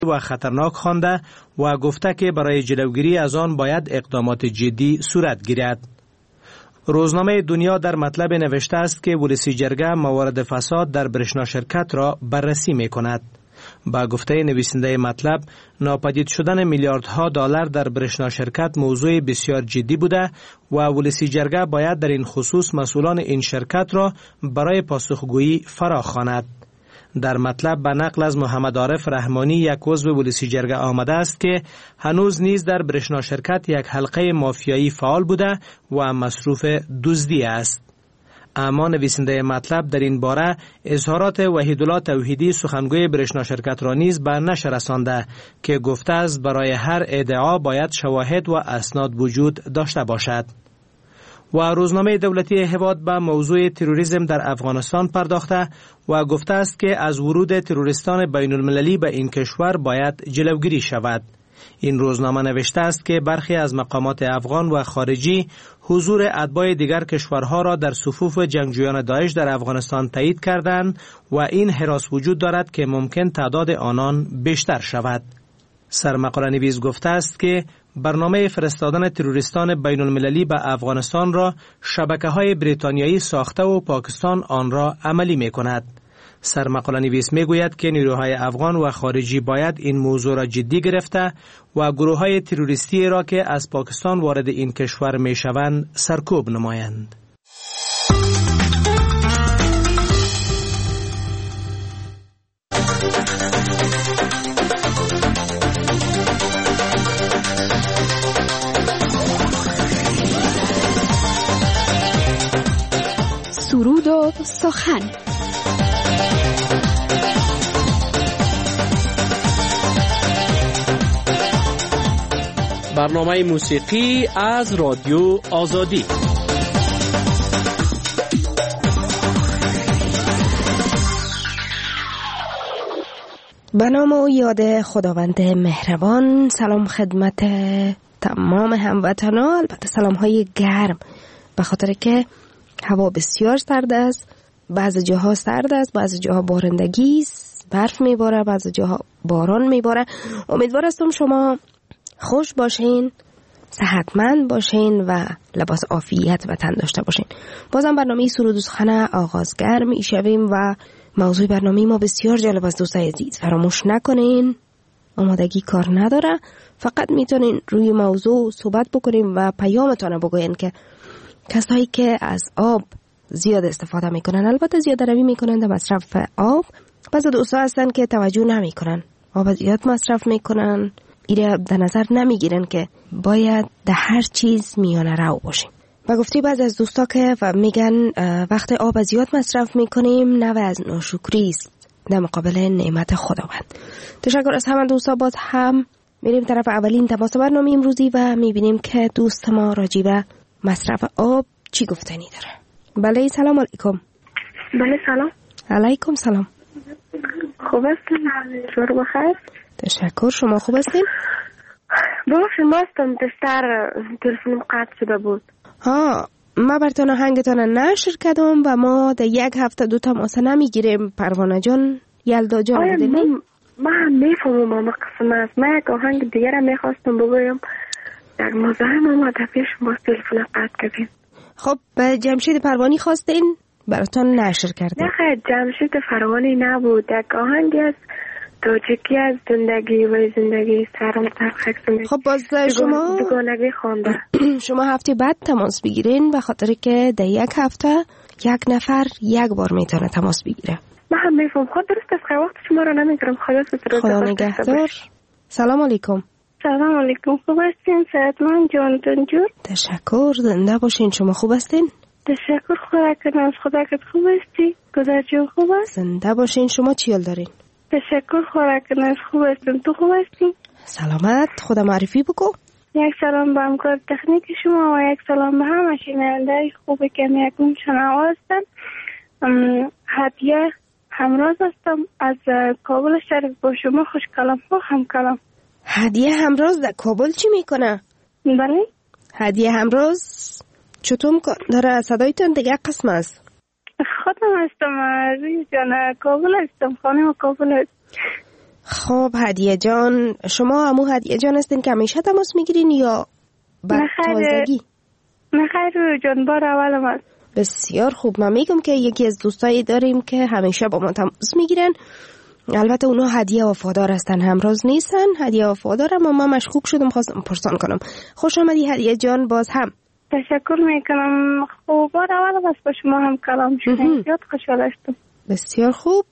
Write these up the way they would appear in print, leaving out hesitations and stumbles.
و خطرناک خوانده و گفته که برای جلوگیری از آن باید اقدامات جدی صورت گیرد. روزنامه دنیا در مطلب نوشته است که ولسی جرگه موارد فساد در برشنا شرکت را بررسی می کند. با گفته نویسنده مطلب، ناپدید شدن میلیاردها دلار در برشنا شرکت موضوع بسیار جدی بوده و ولسی جرگه باید در این خصوص مسئولان این شرکت را برای پاسخگویی فراخواند. در مطلب به نقل از محمد عارف رحمانی، یک عضو ولسی جرگه آمده است که هنوز نیز در برشنا شرکت یک حلقه مافیایی فعال بوده و مصروف دزدی است. اما نویسنده مطلب در این باره اظهارات وحیدالله توحیدی سخنگوی برشنا شرکت را نیز به نشر رسانده که گفته است برای هر ادعا باید شواهد و اسناد وجود داشته باشد. و روزنامه دولتی هواد به موضوع تروریسم در افغانستان پرداخته و گفته است که از ورود تروریستان بین المللی به این کشور باید جلوگیری شود. این روزنامه نوشته است که برخی از مقامات افغان و خارجی حضور اتباع دیگر کشورها را در صفوف جنگجویان داعش در افغانستان تایید کردند و این هراس وجود دارد که ممکن تعداد آنان بیشتر شود. سرمقاله نویس گفته است که برنامه فرستادن تروریستان بین المللی به افغانستان را شبکه‌های بریتانیایی ساخته و پاکستان آن را عملی می کند. سرمقاله نویس می گوید که نیروهای افغان و خارجی باید این موضوع را جدی گرفته و گروه‌های تروریستی را که از پاکستان وارد این کشور می شوند سرکوب نمایند. سرود و سخن. برنامه موسیقی از رادیو آزادی. به نام و یاد خداوند مهربان. سلام خدمت تمام هموطنان، البته سلام های گرم، به خاطر که هوا بسیار سرد است. بعضی جاها سرد است، بعضی جاها بارندگی است، برف میباره، بعضی جاها باران میباره. امیدوار هستم شما خوش باشین، صحتمند باشین و لباس عافیت و تن داشته باشین. بازم برنامه سرود و سخن آغازگر میشویم و موضوع برنامه ما بسیار جالب است. دوستای عزیز فراموش نکنین، آمادگی کار نداره، فقط میتونین روی موضوع صحبت بکنیم و پیامتون بگوین که کسایی که از آب زیاد استفاده میکنن، البته زیاد روی میکنن در مصرف آب، بعضی دوستا هستن که توجه نمیکنن، آب زیاد مصرف میکنن، ایره در نظر نمیگیرن که باید در هر چیز میانه رو باشیم. و گفتی بعضی از دوستا که میگن وقت آب زیاد مصرف میکنیم نوع از ناشکری است در مقابل نعمت خداوند. تشکر از همه دوستا. باز هم میریم طرف اولین تماس برنامه امروزی و میبینیم که دوست ما راجع به مصرف آب چی گفتنی داره. بله سلام علیکم. بله سلام. علیکم سلام. خوب هستین؟ شما بخیر. تشکر. شما خوب هستین؟ باشم ماستم دستر تلفنم قطع شده بود. ما براتون آهنگتون نشر کردم و ما در یک هفته دو تماس نمیگیریم. پروانه جان، یلدا جان بودیم. من میفهمم اما قسم است. من یک آهنگ دیگر هم میخواستم بگویم، در مزاحم آمده پیش ما تلفن قطع کردیم. خب به جمشید پروانی خواستین براتون نشر کردیم. نه خیر، جمشید پروانی نبود، یک آهنگی از توجیکی از زندگی و زندگی سرم ترخک زندگی. خب باز شما دوگانگی خوانده. شما هفته بعد تماس بگیرین به خاطر که در یک هفته یک نفر یک بار میتونه تماس بگیره. من هم میفهم. خود درست است، وقت شما رو نمیگیرم. خدا نگهدار. سلام علیکم. سلام علیکم. خوب هستین؟ صحتمند جانتون جور؟ تشکر. زنده باشین. شما خوب هستین؟ تشکر. خدا کنه از خدا که خوب هستی. گذر جون خوب است؟ زنده باشین. شما چی حال دارین؟ تشکر. خدا کنه از خوب هستین. تو خوب هستی؟ سلامت. خدا معرفی بکو. یک سلام به همکار تکنیک شما و یک سلام به همه شنونده خوبی که میکنم شنوا هستن. هدیه همراز هستم از کابل شریف. با شما خوش کلام ها هم کلام. هدیه همراز در کابل چی میکنه؟ بله. هدیه همراز چطور داره؟ صدایتون دیگه قسم است. خودم هستم عزیز جان، کابل هستم، خانم کابل هست. خب هدیه جان، شما همون هدیه جان هستین که همیشه تماس میگیرین یا بعد تازگی؟ نه خیر رویا جان، بار اولم است. بسیار خوب. من میگم که یکی از دوستایی داریم که همیشه با ما تماس میگیرن. البته اونا هدیه وفادار هستن، همراز نیستن، هدیه وفادار. اما من مشکوک شدم، خواستم پرسان کنم. خوش آمدی هدیه جان. باز هم تشکر میکنم. خب بار اولم است با شما هم کلام شدیم، زیاد خوشحال هستم. بسیار خوب.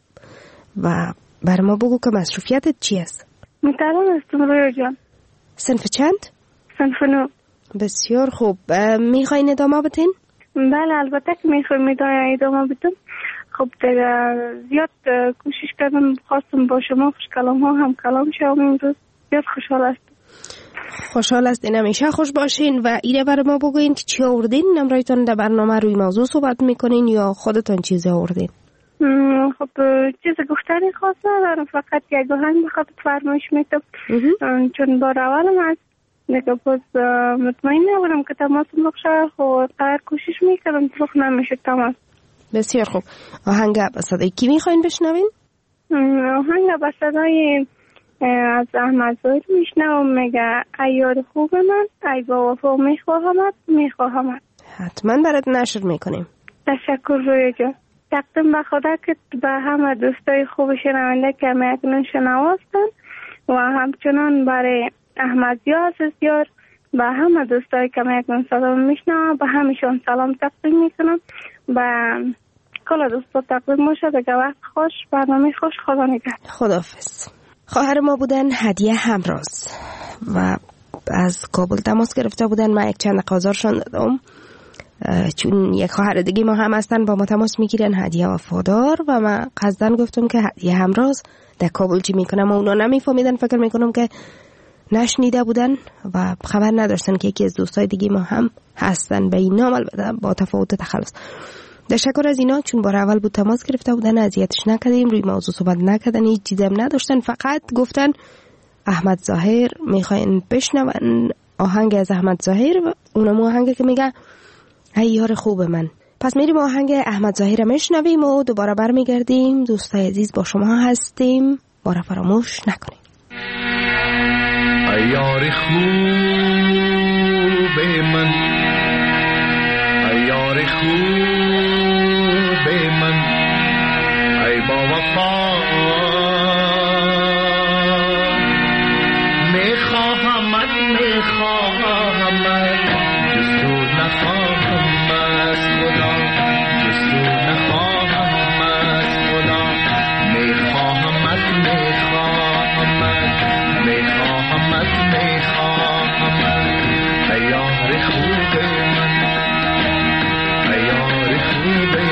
و بر ما بگو که مصروفیتت چی است؟ مطالعه هستم رویا جان. صنف چند؟ صنف 9. بسیار خوب. میخواین ادامه بتین؟ بله البته که میخوایم ادامه بدم. خب دیگه زیاد کوشش کردم، خواستم با شما خوش کلام ها هم کلام شوم امروز. زیاد خوشحال هستم. خوشحال هستین، همیشه خوش باشین. و ایره برای ما بگوین که چی آوردین؟ نمرایتان در برنامه روی موضوع صحبت میکنین یا خودتان چیزی آوردین؟ خب چیز گفتنی خاص ندارم، فقط یک آهنگ بخواد فرمایش میتم چون بار اولم هست دیگه. باز مطمئن نبودم که تماسم رخ شد. خب قدر کوشش میکردم رخ نمیشد تماس. بسیار خوب. آهنگ به صدای کی میخواین بشنوین؟ آهنگ به صدای از احمد ظاهر میشنوم. میگه ای یار خوب من، ای با وفا میخواهمت. حتما برات نشر میکنیم. تشکر رویا جان. تقدیم به خدا که به همه دوستای خوب شنونده که اکنون شنواستن و همچنان برای احمد عزیز یار به همه دوستای که اکنون سلام میشنوم، به همشون سلام تقدیم میکنم. و کل دوستا تقدیم باشه. دیگه وقت خوش، برنامه خوش. خدا نگهدار. خداحافظ. خواهر ما بودن هدیه همراز و از کابل تماس گرفته بودن. من یک چند قازارشان دادم چون یک خواهر دیگه ما هم هستن با ما تماس میگیرن، هدیه وفادار. و من قصدن گفتم که هدیه همراز در کابل چی میکنم و اونا نمیفهمیدن. فکر میکنم که نشنیده بودن و خبر نداشتن که یکی از دوستای دیگه ما هم هستن به این نام، البته با تفاوت تخلص. تشکر از اینا، چون بار اول بود تماس گرفته بودن، اذیتش نکردیم، روی موضوع صحبت نکردن، هیچ چیزی نداشتن، فقط گفتن احمد ظاهر میخواین بشنون آهنگ از احمد ظاهر و اونم آهنگی که میگه ای یار خوب من. پس میریم آهنگ احمد ظاهر میشنویم و دوباره برمیگردیم. دوستای عزیز با شما هستیم، ما را فراموش نکنید. ای یار خوب من، ای یار خوب من، ای با وفا میخواهمت جستو نخواهم از خدا، جستو نخواهم از خدا. میخواهمت ای یار خوب من، ای یار خوب من.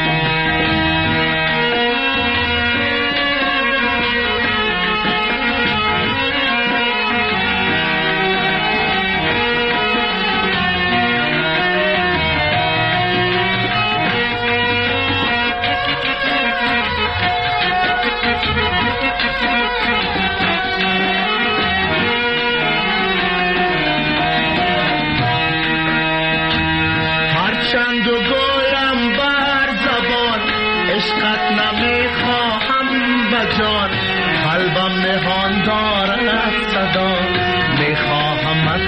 هرچند و گویم بر زبان، عشقت نمیخواهم بجان. قلبم نهان دارد صدا، میخواهمت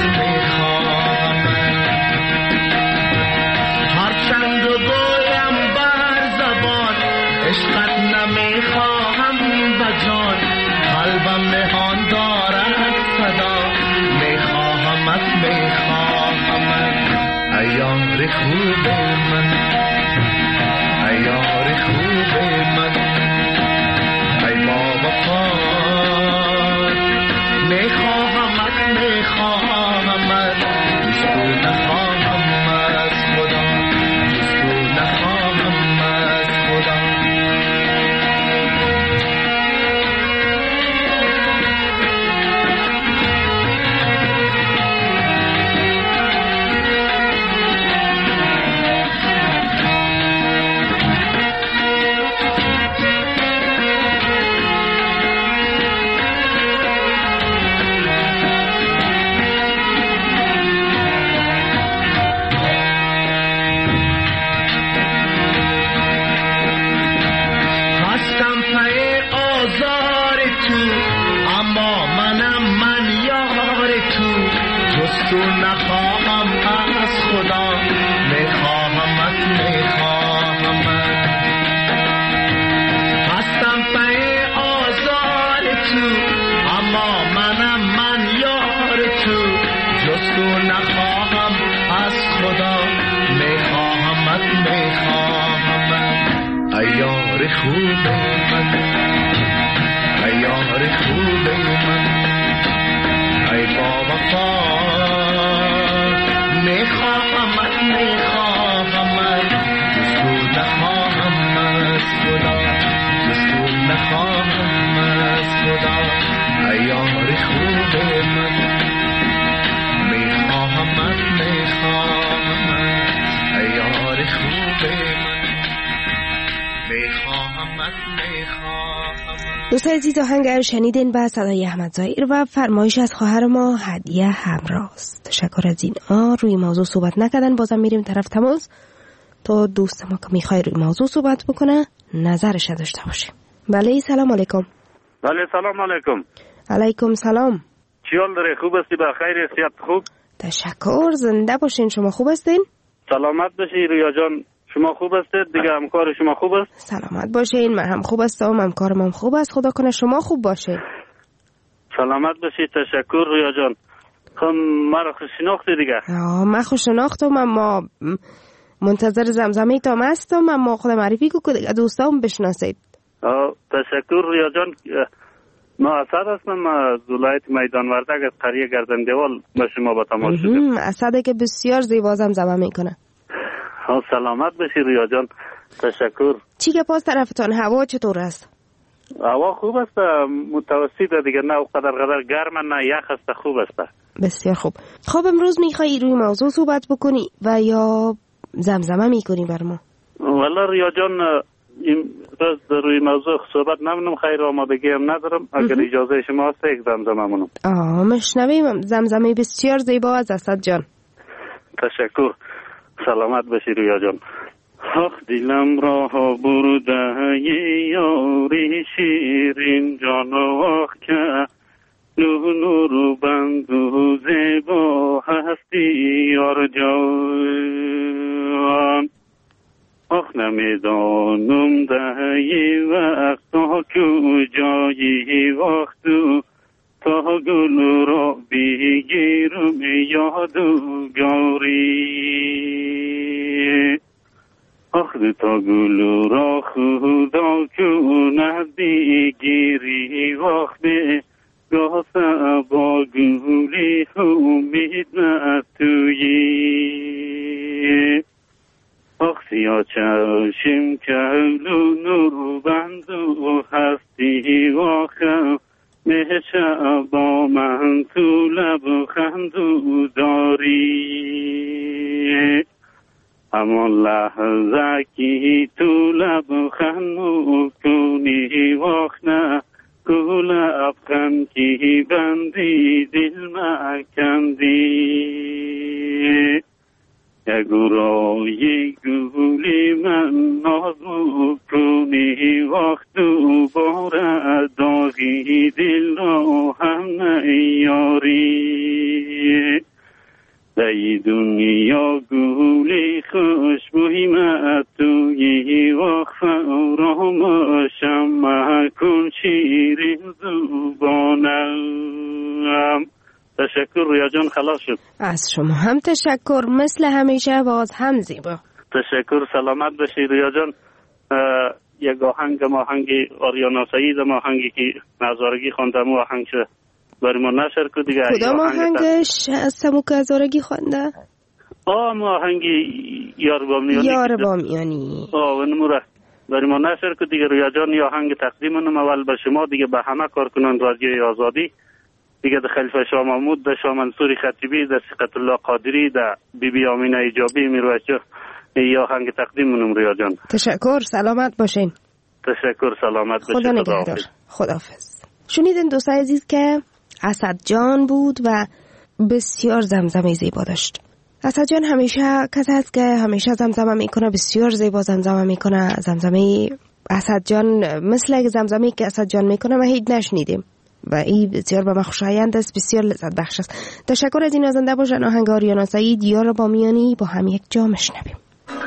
هرچند و گویم بر زبان، عشقت نمیخواهم بجان. قلبم نهان دارد صدا، میخواهمت ای یار خوب من، ای یار خوب من، ای با وفا میخواهمت جستو نخواهم از خدا، جستو نخواهم از خدا. تو نخواهم از خدا میخواهمت هستم پی آزار تو اما منم من یار تو جز تو نخواهم از خدا میخواهمت ای یار خوب من ای یار خوب من ای با وفا میخواهمت جز تو نخواهم از خدا جز تو نخواهم از خدا ای یار خوب من میخواهمت ای یار خوب من میخواهمت دوستان عزیز، آهنگ شنیدین با صدای احمد ظاهر و فرمایش از خواهر ما هدیه همراست. تشکر از این. روی موضوع صحبت نکردن، بازم میریم طرف تماس تا دوست ما که میخوای روی موضوع صحبت بکنه نظرش داشته باشیم. بله سلام علیکم. بله سلام علیکم. علیکم سلام. چی حال داری؟ خوب هستی؟ بخیر؟ صحت خوب؟ تشکر. زنده باشین. شما خوب هستین؟ سلامت باشی رویا جان. شما خوب هستید؟ دیگه همکار شما خوب است؟ سلامت باشین. من هم خوب هستم، همکارم هم خوب است. خدا کنه شما خوب باشه. سلامت باشی. تشکر رویا جان. خب مرا خوش شناختی دیگه؟ من خوش شناختم، اما منتظر زمزمه تام هستم، اما خود معرفی کو دیگه دوستام بشناسید. تشکر رویا جان. ما اسد هستم از ولایت میدان وردک از قریه گردندوال به شما با تماس شدم. اسدی که بسیار زیبا زمزمه میکنه. سلامت باشی رویا جان. تشکر. چی که پاس طرفتان هوا چطور است؟ هوا خوب است، متوسط دیگه، نه قدر گرم نه یخ است، خوب است. بسیار خوب. خب امروز میخوایی روی موضوع صحبت بکنی و یا زمزمه میکنی بر ما؟ والله رویا جان این روز روی موضوع صحبت نمونم، خیر آمادگی هم ندارم. اگر اجازه شما هست یک زمزمه مونم. مشنویم. زمزمه بسیار زیبا از اسد جان. تشکر. سلامت باشی رویا جان. آخ دلم را برده یاری شیرین جان، آخ که نور بند و زیبا هستی یار جان. آخ نمیدانم دهی وقت تا کجایی وقت تا گل را بگیرم یادگاری. آخ تا گل را خدا کند بگیری وقتی گاه با گلی امید نتویی. آخ سیاه چشم کلو نور بند و هستی واخم مهشه با من تو لب خندو داری. همان لحظه که تو لب خندو کنی واخنه تو لب خند که بندی دل مکندی. گورای گولی من نازو کنی وقت باره داغی دل را هم نیاری. ای دنیا گولی خوشبوی توی وقت فرام شمع کن شیرین زبانم. تشکر رویا جان، خلاص شد. از شما هم تشکر، مثل همیشه باز هم زیبا. تشکر. سلامت باشی رویا جان. یک آهنگ آریانا سعید آهنگی که نظارگی خوندم و آهنگ شد برای ما نشر کن دیگه. کدام آهنگش هستمو که نظارگی خونده؟ آهنگ یار بامیانی. یار بامیانی. و نموره برای ما نشر کن دیگه رویا جان. یا آهنگ تقدیمونم اول به شما دیگه، به همه کارکنان رادیوی آزادی دیگه، ده خلیفه شاه محمود، ده شاه منصور خطیبی، ده ثقت الله قادری، ده بی بی آمینه ایجابی میروشه. یا آهنگ تقدیمونم رویا جان. تشکر. سلامت باشین. تشکر. سلامت باشین. خدا نگهدار. خداحافظ. شنیدین دوستان عزیز که اسد جان بود و بسیار زمزمه زیبا داشت. اسد جان همیشه کسی هست که همیشه زمزمه میکنه، بسیار زیبا زمزمه میکنه. زمزمه اسد جان مثل زمزمه که اسد جان میکنه ما هیچ نشنیدیم. و این بسیار به من خوشایند است، بسیار لذت بخش است. تشکر از این نازنده باشن. آهنگ آریانا سعید یار با میانی با هم یک جا میشنویم.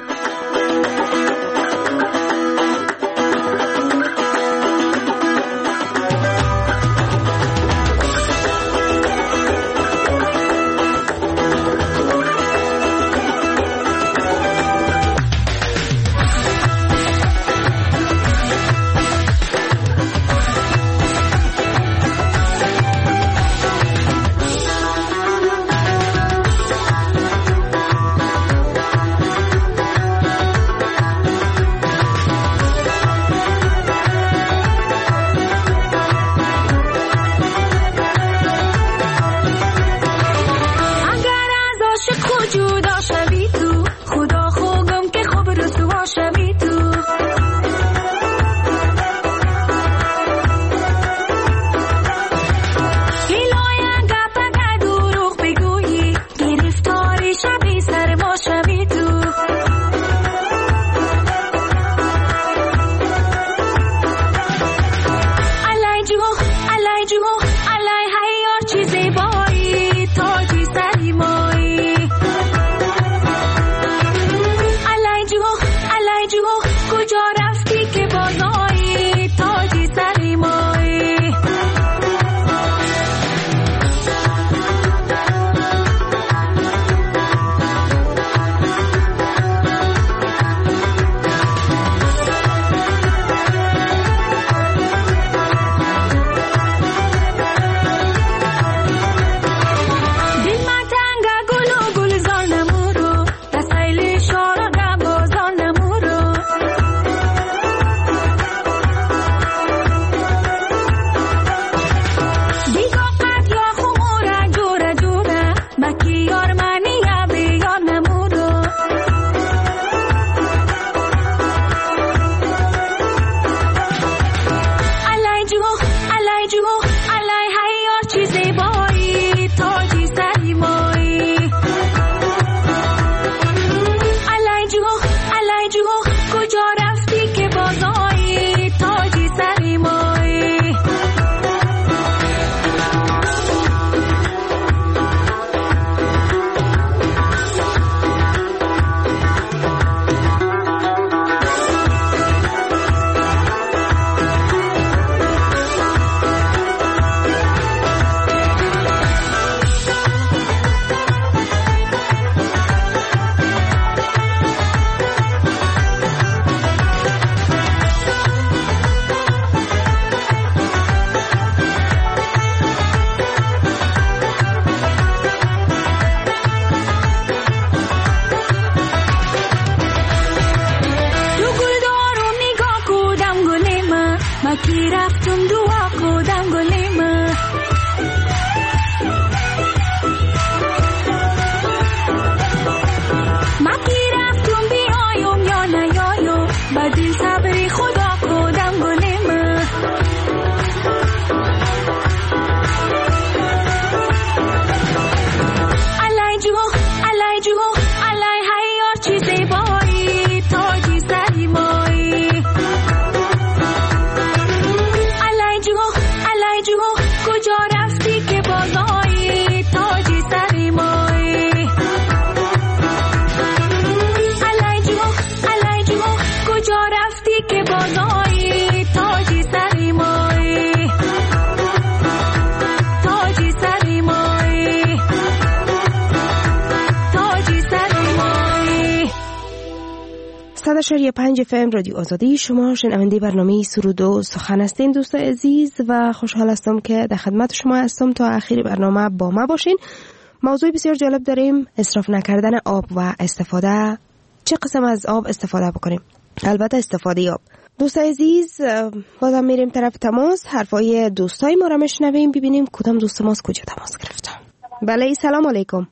شریعه 5 FM رادیو آزادی. شما شنونده برنامه سرود و سخن هستین دوستان عزیز و خوشحال هستم که در خدمت شما هستم. تا آخر برنامه با ما باشین. موضوع بسیار جالب داریم، اسراف نکردن آب و استفاده، چه قسم از آب استفاده بکنیم. البته استفاده آب. دوستان عزیز بازم میریم طرف تماس، حرفای دوستای ما را میشنویم، ببینیم کدام دوست ماست کجا تماس گرفتن. بله سلام علیکم.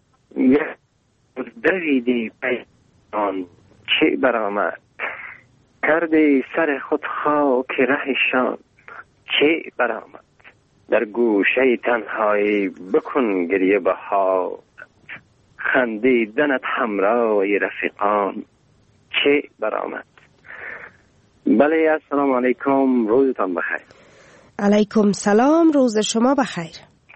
دویدی پیان چه برآمد، کرده سر خود خاک رهشان چه برآمد، در گوشه تنهایی بکن گریه بها، خندیدنت همراه رفیقان چه برآمد. بله السلام علیکم، روزتان بخیر. علیکم سلام، روز شما بخیر.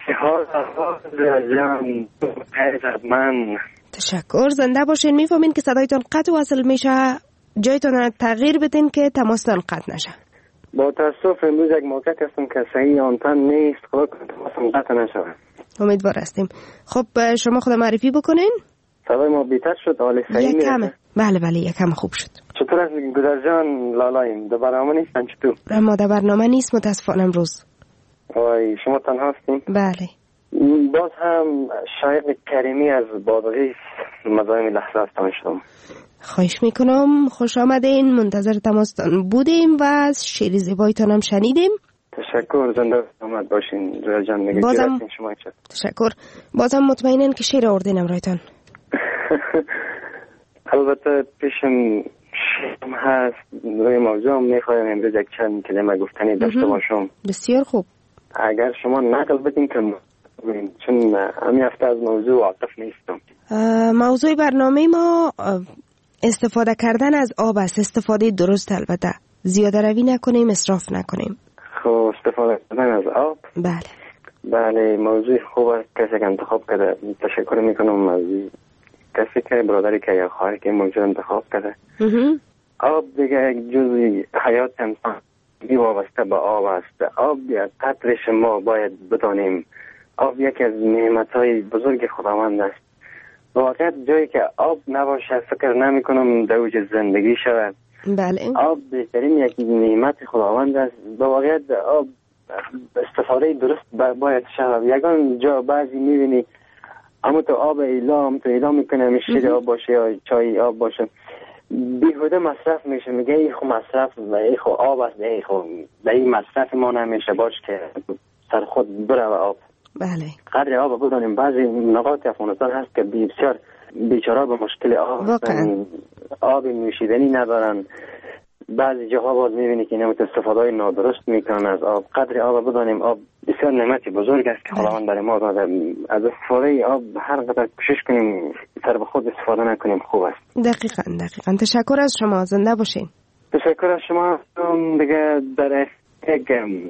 تشکر، زنده باشین. میفهمین که صدایتان قطع وصل میشه، جایتان تغییر بدین که تماستان قطع نشه. با تاسف امروز یک موقع هستم که صحیح آنتن نیست، خدا کنه تماسم قطع نشه. امیدوار هستیم. خب شما خود معرفی بکنین. صدای ما بیتر شد، حالی صحیح میره؟ بله یکم خوب شد. چطور است گذر جان؟ لالایم در برنامه نیستن چطور؟ ما در برنامه نیست متاسفانه امروز. وای شما تنها هستیم؟ بله. باز هم شایق کریمی از بادغیس مزاحم لحظه هستم شدم. خواهش میکنم، خوش آمدین. منتظر تماستان بودیم و از شعر زیبایتان هم شنیدیم. تشکر، زنده آمد باشین رویا جان. میگه بازم شما چه؟ تشکر. بازم مطمئنن که شعر آوردینم رایتان. البته پیشم شعرم هست، روی موضوع هم میخوایم امروز یک چند کلمه گفتنی داشته باشم. بسیار خوب. اگر شما نقل بدین که چون همین هفته از موضوع واقف نیستم. موضوع برنامه ما استفاده کردن از آب است. استفاده درست، البته زیاده روی نکنیم، اسراف نکنیم. خب استفاده کردن از آب. بله موضوع خوب است، کسی که انتخاب کرده. تشکر میکنم از کسی که برادری که یا خواهری که موضوع انتخاب کرده. آب دیگه یک جزئی حیات انسان وابسته به آب است. آب قدرش ما باید بدانیم. آب یکی از نعمت‌های بزرگ خداوند است. واقعا جایی که آب نباشه فکر نمی کنم در اوج زندگی شود. بله. آب بهترین یک نعمت خداوند است. با واقعیت آب استفاده درست باید شود. یگان جا بعضی میبینی اما تو آب ایلا میکنه، شیر آب باشه یا چای آب باشه، بیهوده مصرف میشه. میگه ای خو مصرف و ای خو آب است، ای خو در این مصرف ما نمیشه، باش که سر خود بره و آب. بله. قدر آب بدانیم. بعضی نقاط افغانستان هست که بسیار بیچاره به مشکل آب هستن، آب نوشیدنی ندارن. بعضی جاها باز میبینی که نمت استفاده نادرست میکنن از آب. قدر آب بدانیم. آب بسیار نعمتی بزرگ است که خداوند برای ما داده. از استفاده آب هر قدر کوشش کنیم سر به خود استفاده نکنیم خوب است. دقیقاً. تشکر از شما، زنده باشین. تشکر از شما. دیگه در یک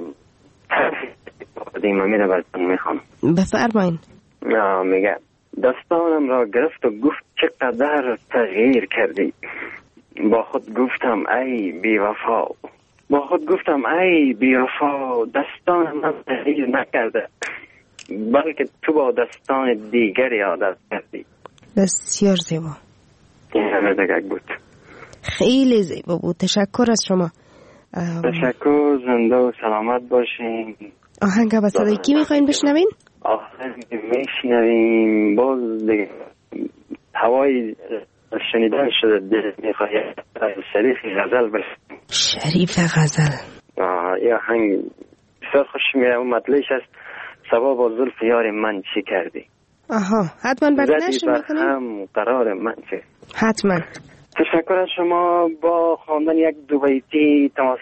دیمه میره براتون میخوام. بفرمایین. میگه دستانم را گرفت و گفت چقدر تغییر کردی. با خود گفتم ای بی وفا، دستان من تغییر نکرده، بلکه تو با دستان دیگری عادت کردی. بسیار زیبا. این همه دیگه بود. خیلی زیبا بود. تشکر از شما. تشکر، زنده و سلامت باشین. آهنگ با صدای کی میخواین بشنوین؟ آهنگ میشنویم باز دیگه هوای شنیدن شده دل میخواه شریف غزل بشن. شریف غزل. یه آهنگ بسیار خوش میاد. اون مطلعش است سبا با زلف یار من چی کردی. حتما برد نشر میکنیم. هم قرار من چه. حتما. تشکر از شما. با خواندن یک دو بیتی تماس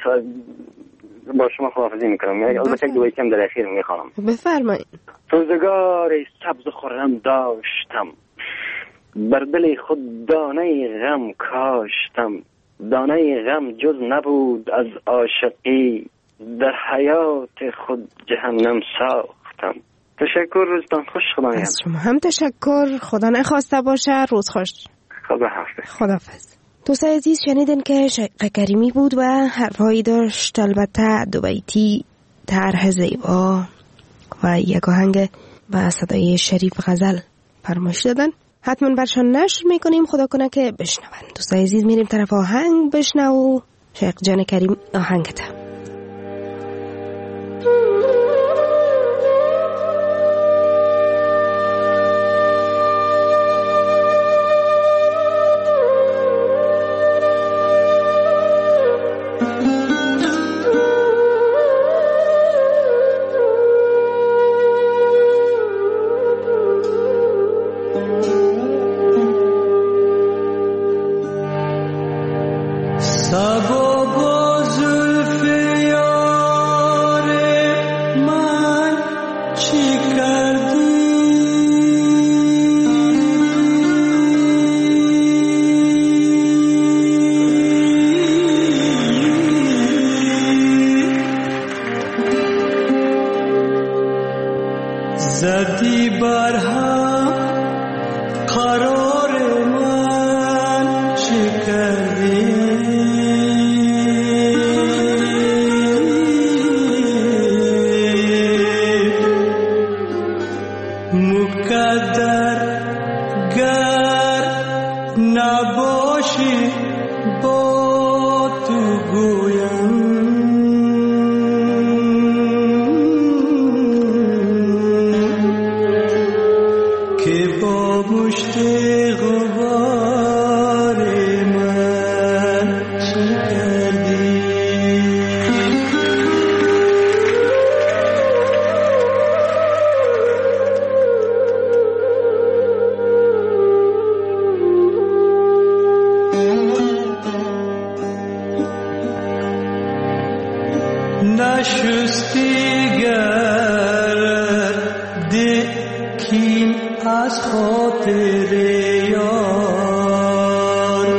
با شما خداحافظی میکنم. البته یک دو بیتی هم در اخیر میخوانم. بفرمایید. روزگار سبز خرم داشتم، بر دل خود دانه غم کاشتم. دانه غم جز نبود از عاشقی، در حیات خود جهنم ساختم. تشکر، روزتان خوش. خدایم. از شما هم تشکر. خدا نخواسته باشه. روز خوش. خداحافظ. دوستان عزیز شنیدن که شایق کریمی بود و حرفهایی داشت، البته دو بیتی طرح زیبا و یک آهنگ با صدای شریف غزل فرمایش دادن. حتما برشان نشر میکنیم، خدا کنه که بشنون. دوستان عزیز میریم طرف آهنگ بشنو. شایق جان کریم آهنگته. سبا با زلف زدی بر هم قرار من چه کردی مقدر گر نباشی با تو گویم که با مشت غبار من چه کردی نشستی گرد کین از خاطر یار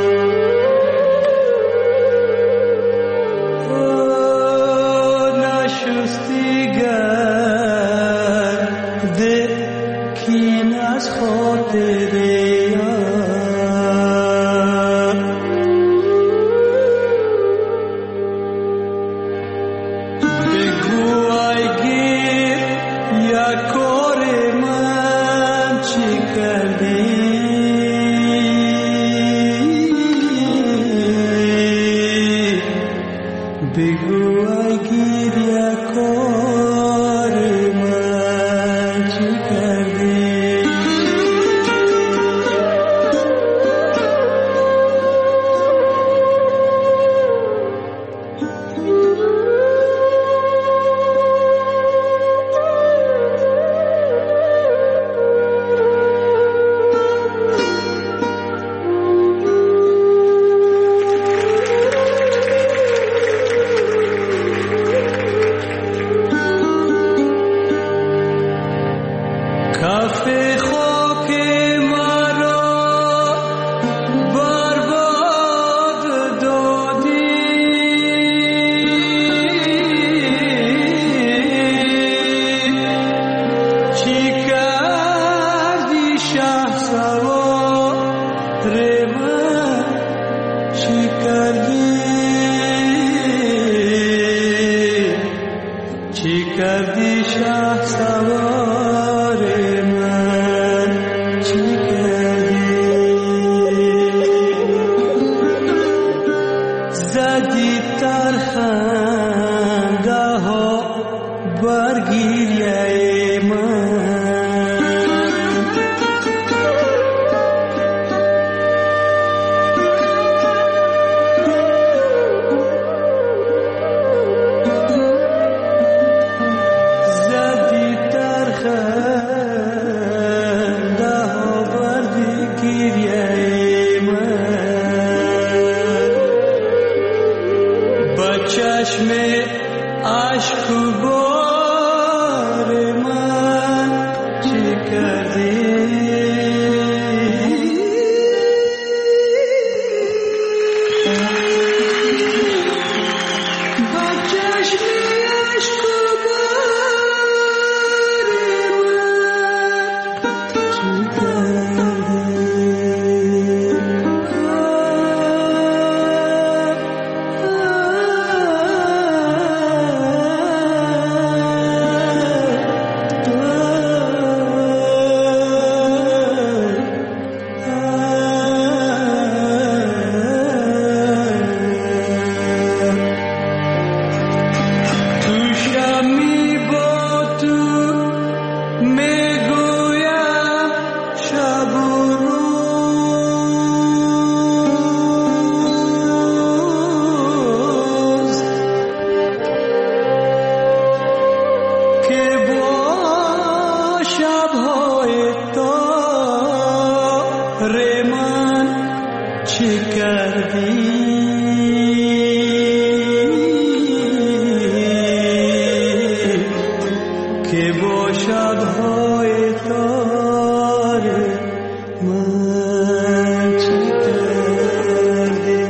نشستی گرد کین از خاطر یار بگو اگر یک کار من چی کردی بگو اگر یک کار من چی کردی کف خاک مرا برباد دادی چی کردی شهسوار من چی کردی چی کردی شهسوار من چی کردی زدی ترخنده ها برگیریه من زدی ترخنده ها برگیریه من با چشم عشق و بار من چی کردی با چشم عشق و بار من چی تو شمی با تو میگویم شب و روز که با شبهای تار من چه کردی که با شبهای تار من چه کردی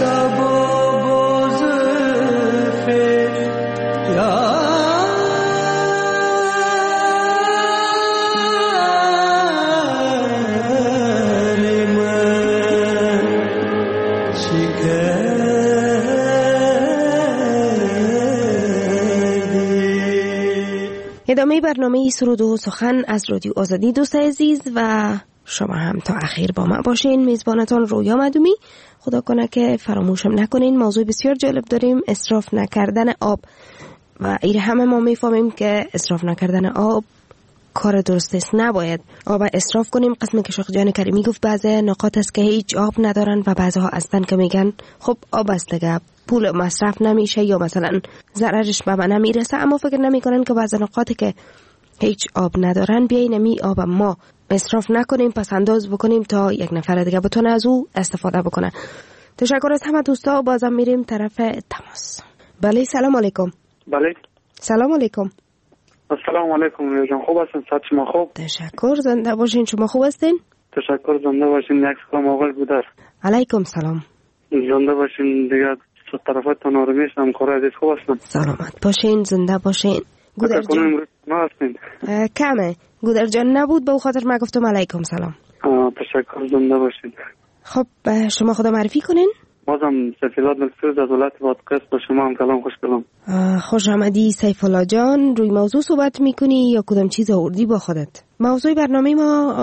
ادامه برنامه سرود و سخن از رادیو آزادی دوست عزیز و شما هم تا اخیر با ما باشین. میزبانتان رویا مدومی. خدا کنه که فراموشم نکنین. موضوع بسیار جالب داریم، اسراف نکردن آب. و این همه ما میفهمیم که اسراف نکردن آب کار درست است، نباید آب اسراف کنیم. قسمی که شیخ جان کریمی گفت بعضی نقاط است که هیچ آب ندارن و بعضها هستن که میگن خب آب است دیگه، پول مصرف نمیشه یا مثلا ضررش به من نمیرسه، اما فکر نمیکنن که بعضی نقاطی که هیچ آب ندارن بیاین می آب ما مصرف نکنیم، پس انداز بکنیم تا یک نفر دیگه بتونه از او استفاده بکنه. تشکر از همه دوستا. بازم میریم طرف تماس. بله سلام علیکم. بله سلام علیکم. السلام علیکم رویا جان، خوب هستین؟ صحت شما خوب؟ تشکر، زنده باشین. شما خوب هستین؟ تشکر، زنده باشین. یک سلام آقای بودر. علیکم سلام. زنده باشین. دیگه طرفاتون آرامش هم کار عزیز خوب هستن. سلامت باشین، زنده باشین. گودر جان ما هستین؟ کمه. گودر جان نبود به خاطر ما گفتم علیکم سلام. تشکر، زنده باشین. خب شما خدا معرفی کنین. بازم سیفالله مکسود از ولایت بادغیس با شما هم کلام خوش کلام. خوش آمدی سیفالله جان. روی موضوع صحبت میکنی یا کدام چیز آوردی با خودت؟ موضوع برنامه ما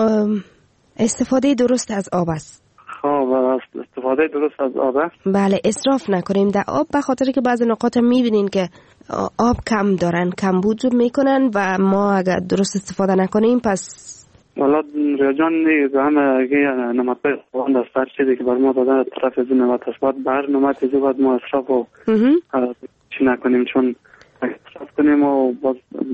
استفاده درست از آب است. خب استفاده درست از آب. بله، اسراف نکنیم در آب، به خاطر که بعضی نقاط میبینین که آب کم دارن، کمبود میکنن و ما اگر درست استفاده نکنیم پس والا ریاجان نیگه همه اگه نمتای خوان دستر چیزی که بر ما دادن طرف از این نمت است، باید بر نمت ازو باید ما اصراف و چی نکنیم، چون اصراف کنیم و باز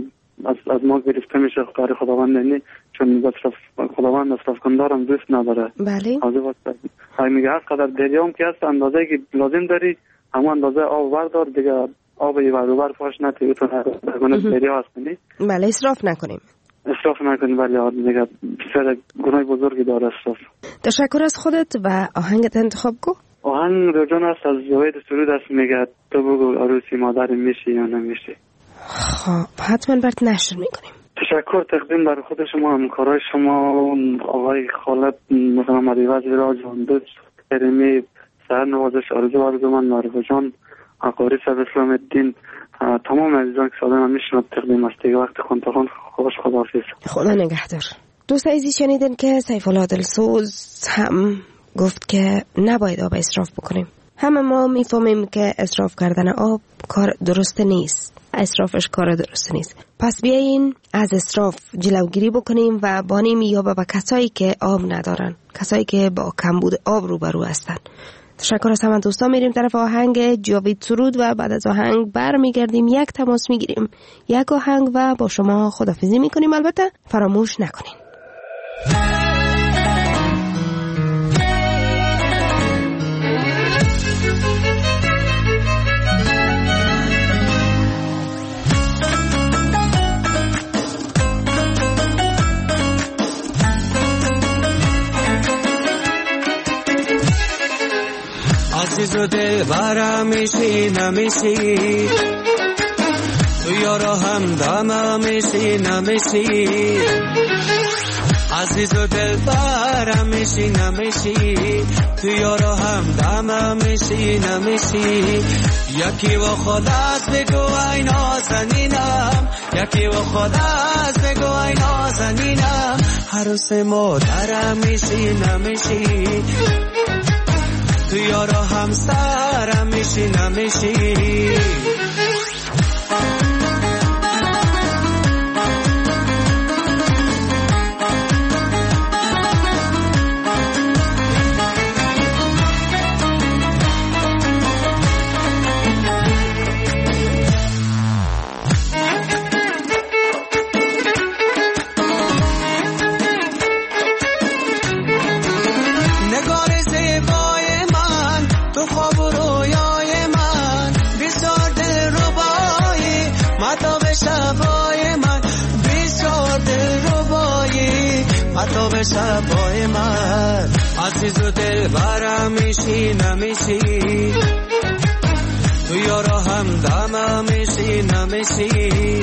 از ما گرفته میشه کار خداوند نینی، چون خداوند اصراف کندارم دوست نداره. بله های میگه هر قدر دریام که هست اندازه که لازم داری همون اندازه آب بردار دیگه، آب یه بر فاش نتی بتونه درگونه دریا هست کنی. بله اسراف نکنیم. اسراف نکنیم، ولی دیگه بسیار گناه بزرگی داره اسراف. تشکر از خودت و آهنگت انتخاب کو. آهنگ رجان است از جاوید سرود است، میگه تو بگو عروسی مادر میشی یا نمیشی. خب حتما برات نشر میکنیم. تشکر تقدیم بر خود شما، همکارای شما، آقای خالد محمد وزیر آجان دوست کریمی، سهر نوازش آرزو من، معروف جان، عقاری صاحب اسلام الدین، تمام عزیزان که سالم میشنود تقدیم است. دیگه وقت خونتخون خوش، خداحافظ. خدا نگهدار. دوست عزیز شنیدن که سیفالله دلسوز هم گفت که نباید آب اسراف بکنیم. همه ما میفهمیم که اسراف کردن آب کار درست نیست، اسرافش کار درست نیست. پس بیاین از اسراف جلوگیری بکنیم و بانیم یا به کسایی که آب ندارن، کسایی که با کمبود آب روبرو هستن. تشکر از همه دوستان. میریم طرف آهنگ جاوید سرود و بعد از آهنگ برمیگردیم، یک تماس میگیریم، یک آهنگ و با شما خداحافظی میکنیم. البته فراموش نکنین. عزیز و دل برم میشی نمیشی، تو یارو هم دم میشی نمیشی. عزیز و دل برم میشی نمیشی، تو یارو هم دم میشی نمیشی. یکی و خودت بگو ای نازنینم، یکی و خودت بگو ای نازنینم. عروس مادرم میشی نمیشی، تو یارو همسرم میشی نمیشی. تو به شبای من عزیز و دل دلبرم میشی نمیشی تو یارا هم دمم میشی نمیشی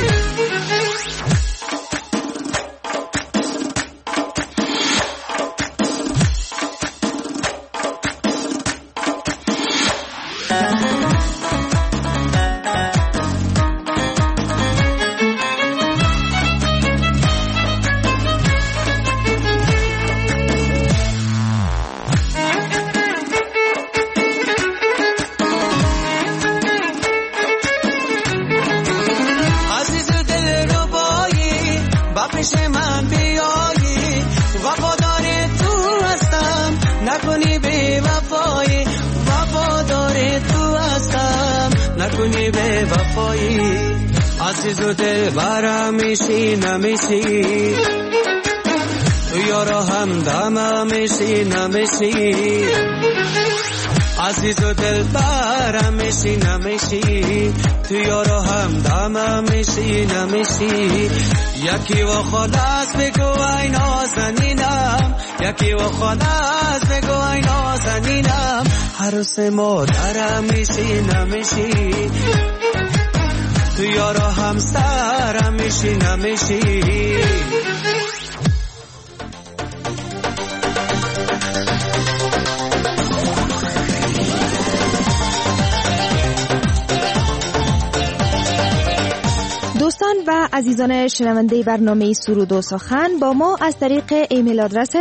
نکنی به وفایی عزیز و دلبرم میشی نمیشی تو یارا هم دمم میشی نمیشی عزیز و دلبرم میشی نمیشی تو یارا هم دمم میشی نمیشی یکی و خلاص بگو ای نازنینم یکی و خلاص بگو ای نازنینم عروس مادرم میشی نمیشی تو یارا همسرم میشی نمیشی دوستان و عزیزان شنونده برنامه سرود و سخن با ما از طریق ایمیل آدرس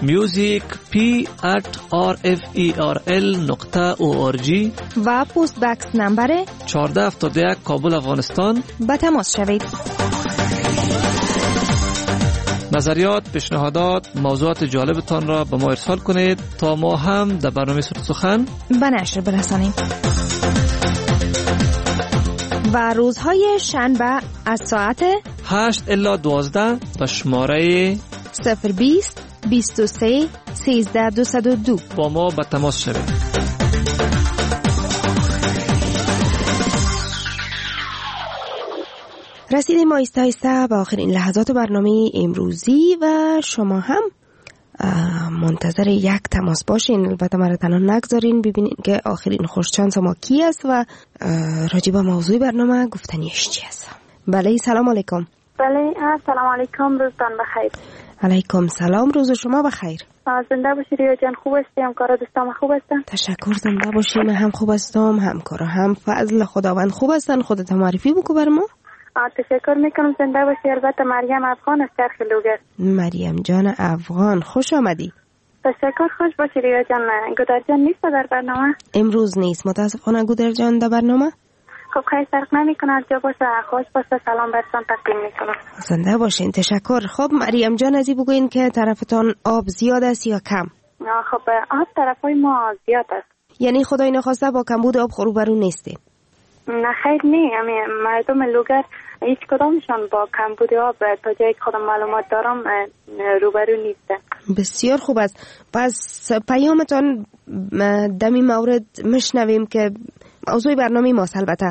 music@rferl.org و پست بکس نمبر 1471 کابل افغانستان به تماس شوید. نظریات، پیشنهادات، موضوعات جالبتان را به ما ارسال کنید تا ما هم در برنامه سرود سخن به نشر برسانیم. و روزهای شنبه از ساعت 8 الی 12 به شماره 020 23 13 202 با ما به تماس شوید. رسیدیم آهسته آهسته به آخرین لحظات برنامه امروزی و شما هم منتظر یک تماس باشین. البته مرا تنها نگذارین، ببینین که آخرین خوششانس ما کی است و راجع به موضوع برنامه گفتنیش چی است. بله سلام علیکم. بله سلام علیکم، روزتان بخیر. علیکم سلام، روز شما بخیر. زنده باشی ریا جان، خوب هستی؟ همکارا دوستام خوب هستن؟ تشکر، زنده باشی. من هم خوب هستم، همکارا هم فضل خداوند خوب هستن. خودت معرفی بکو بر ما. تشکر میکنم، زنده باشی. البته مریم افغان از چرخ لوگر. مریم جان افغان، خوش آمدی. تشکر، خوش باشی ریا جان. گودر جان نیست در برنامه؟ امروز نیست متاسفانه گودر جان در برنامه. خب خیلی فرق نمیکنه، هر جا باشه خوش باشه سلام برسان تقدیم میکنم. زنده باشین، تشکر. خب مریم جان ازی بگوین که طرفتان آب زیاد است یا کم؟ خب آب طرفای ما زیاد است. یعنی خدای نخواسته با کمبود آب روبرو نیستیم؟ نه خیر نه، مردم لوگر هیچ کدامشان با کمبود آب تا جایی که خودم معلومات دارم روبرو نیستن. بسیار خوب است. پس پیامتان دمی مورد مشنویم که موضوع برنامه ماست. البته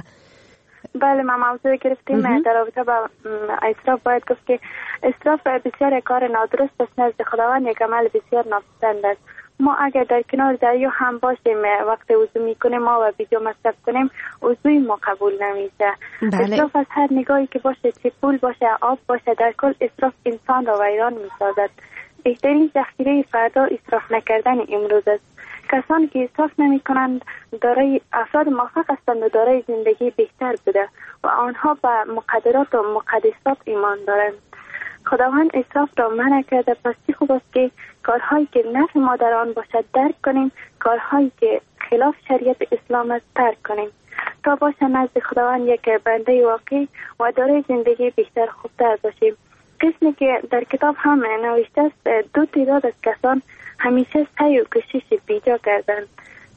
بله ما موضوع گرفتیم در رابطه با اسراف. باید گفت که اسراف بسیار کار نادرست است نزد خداوند، یک عمل بسیار ناپسند است. ما اگر در کنار دریا هم باشیم وقت وضو میکنیم ما و بیجا مصرف کنیم وضوی ما قبول نمیشه. اسراف از هر نگاهی که باشه، چه پول باشه آب باشه، در کل اسراف انسان را ویران میسازد. بهترین ذخیره فردا اسراف نکردن امروز است. کسانی که اسراف نمی کنند دارای افراد موفق هستند و دارای زندگی بهتر بوده و آنها به مقدرات و مقدسات ایمان دارند. خداوند اسراف را منع کرده، پس چه خوب است که کارهایی که نفع ما در آن باشد درک کنیم، کارهایی که خلاف شریعت اسلام است ترک کنیم تا باشه نزد خداوند یک بنده واقعی و دارای زندگی بهتر خوبتر باشیم. قسمی که در کتاب هم نوشته است، دو تعداد از کسان همیشه سعی و کوشش بیجا کردند.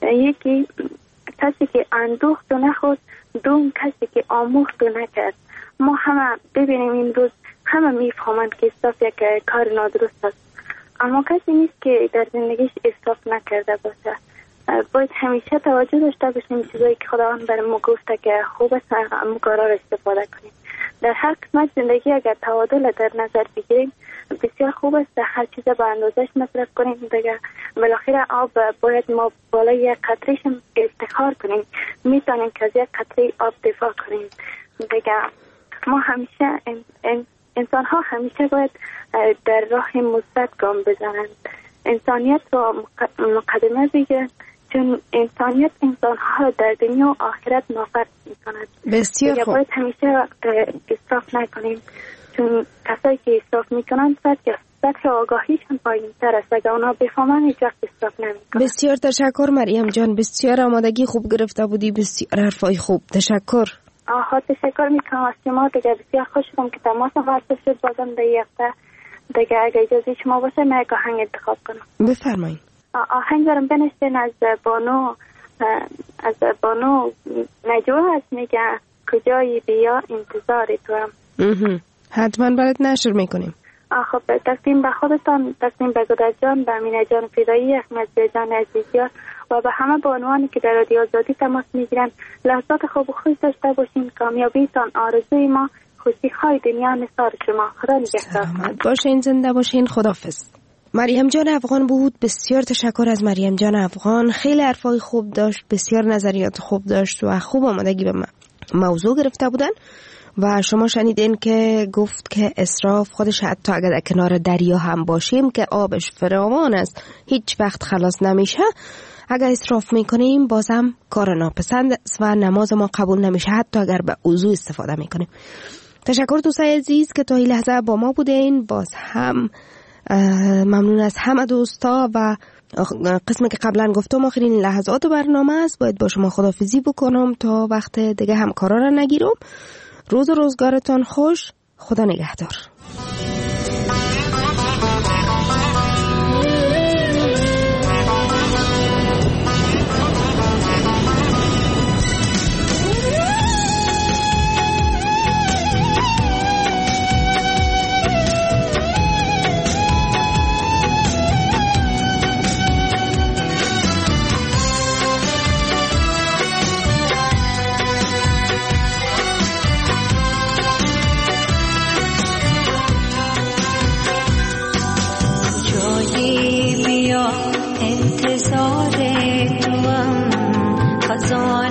یکی کسی که اندوخت و نخواست، دوم کسی که آموخت و نکرد. ما همه ببینیم این روز همه میفهمند که اسراف یک کار نادرست است، اما کسی نیست که در زندگیش اسراف نکرده باشه. باید همیشه توجه داشته باشیم چیزایی که خداوند برای ما گفته که خوب است همون کارا را استفاده کنیم. در هر قسمت زندگی اگر تعادل در نظر بگیریم بسیار خوب است هر چیز به اندازش مصرف کنیم دیگه. بالاخره آب باید ما بالای یک قطرهش افتخار کنیم، میتونیم که از یک قطره آب دفاع کنیم دیگه. ما همیشه انسان ها همیشه باید در راه مثبت گام بزنند، انسانیت رو مقدمه بگیرند، چون انسانیت انسان ها را در دنیا و آخرت نافرد میکند. بسیار خوب. باید همیشه اسراف نکنیم، چون کسایی که اسراف میکنند سطح آگاهیشان پایین تر است، اگر اونا بفهمن هیچ وقت اسراف نمیکنند. بسیار تشکر مریم جان، بسیار آمادگی خوب گرفته بودی، بسیار حرفای خوب. تشکر. تشکر میکنم از شما دیگه. بسیار خوش شدم که تماس واسه شد بازم در یک هفته دیگه. اگه اجازه شما باشه من یک آهنگ انتخاب کنم. بفرمایید. آهنگ دارم بنشتین از بانو نجوا هست، میگه کجایی بیا انتظار تو هم. حتما برات نشر میکنیم. خب تقدیم به خودتان، تقدیم به گودرز جان، به امینه جان فدایی، احمد جان عزیزیار و به همه بانوانی که در رادیو آزادی تماس میگیرن. لحظات خوب و خوش داشته باشین. کامیابیتان آرزوی ما، خوشی های دنیا نثار شما. خدا نگهدار. سلامت باشین، زنده باشین. خداحافظ. مریم جان افغان بود. بسیار تشکر از مریم جان افغان. خیلی حرفای خوب داشت، بسیار نظریات خوب داشت و خوب آمادگی به موضوع گرفته بودن. و شما شنیدین که گفت که اسراف خودش حتی اگر در کنار دریا هم باشیم که آبش فراوان است هیچ وقت خلاص نمیشه، اگر اسراف میکنیم بازم کار ناپسند است و نماز ما قبول نمیشه حتی اگر به وضو استفاده میکنیم. تشکر دوستای عزیز که تا این لحظه با ما بودین. باز هم ممنون از همه دوستا و قسمی که قبلا گفتم آخرین لحظات برنامه است. باید با شما خداحافظی بکنم تا وقت دیگه همکارا را نگیرم. روز و روزگارتان خوش. خدا نگهدار. انتظار تو هم خزان